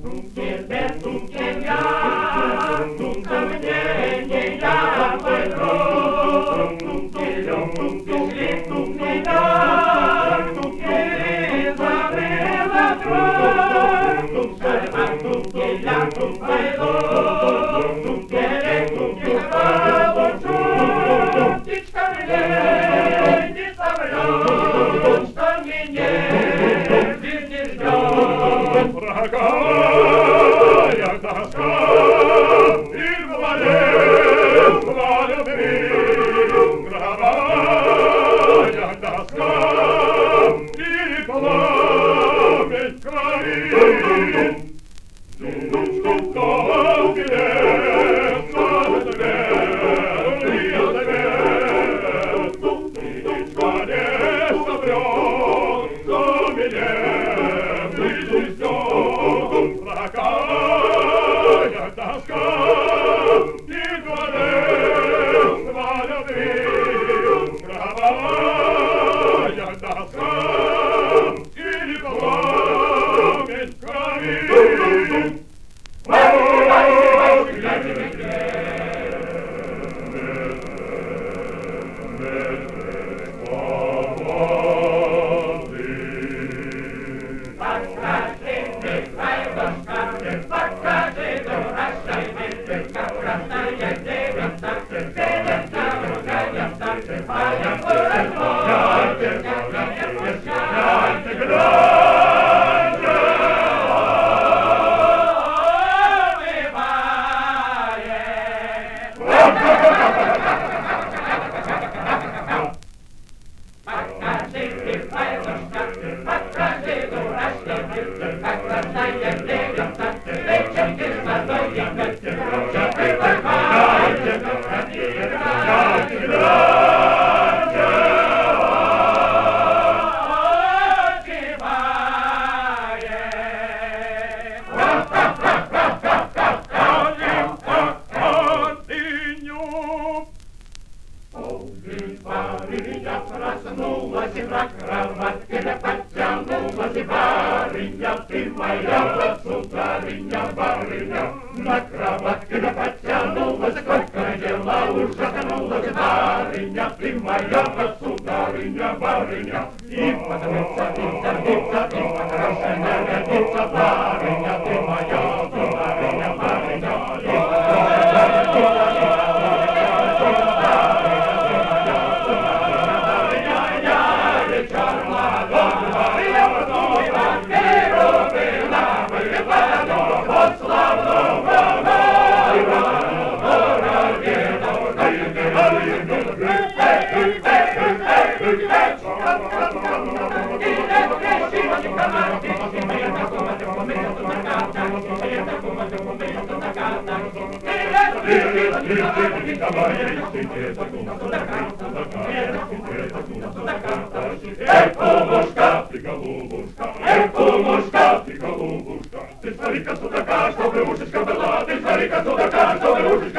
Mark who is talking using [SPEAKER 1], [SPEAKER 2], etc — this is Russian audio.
[SPEAKER 1] Какая тоска и блаженство любви, гробовая тоска и пламень крови. Проснулась и на кроватке подтянулась, и барыня, ты моя сударыня, барыня. На кроватке подтянулась, сколько дела ужаснулась, барыня, ты моя сударыня, барыня. И подрыться, и сердиться, и покрашенная годится, барыня, ты моя сударыня, барыня. Эй, кумушка, ты голубушка, эй, кумушка, ты голубушка, ты смотри-ка, судака, чтобы ушечка была, ты смотри-ка, судака, чтобы ушечка